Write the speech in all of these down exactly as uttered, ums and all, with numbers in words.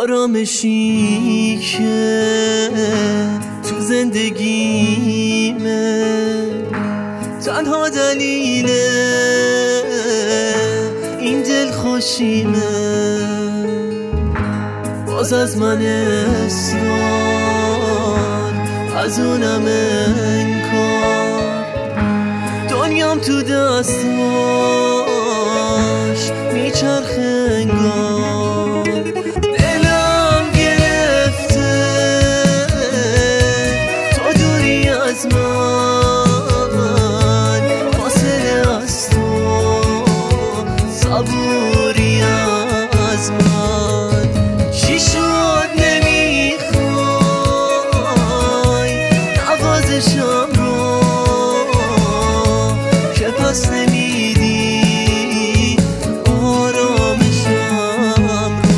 آرامشی که تو زندگیمه تنها دلیل این دل خوشیمه. باز از من اصرار، از اونم انکار، دنیام تو دستاش میچرخه انگار. دلم گرفته تو دوری از من، فاصله از تو صبوری از من. چی شد نمیخوای نوازشم رو که پس نمیدی آرامشم رو.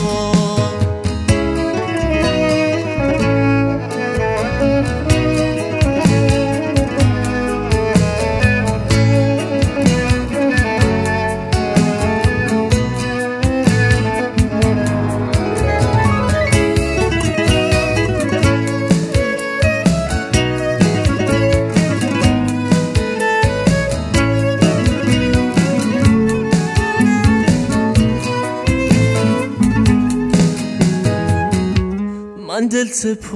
من دل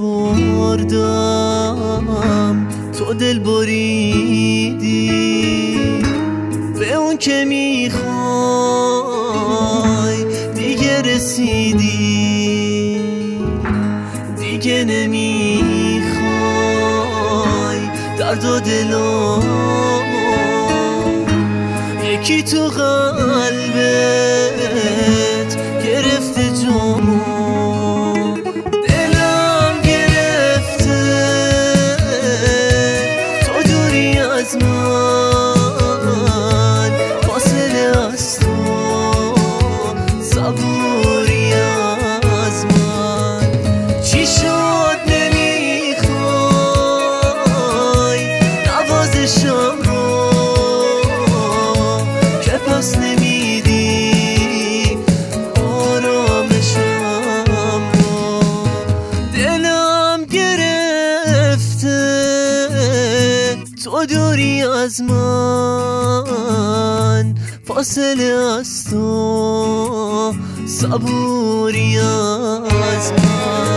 سپردم تو دل بریدی، به اون که میخوای دیگه رسیدی. دیگه نمیخوای درد و دلم یکی تو قلبت گرفته جامو. از من فاصله از تو صبوری از من. چی شد نمیخوای نوازشم رو که پس نمیدی آرامشم رو. دلم گرفته تو دوری از من، فاصله از تو صبوری از من.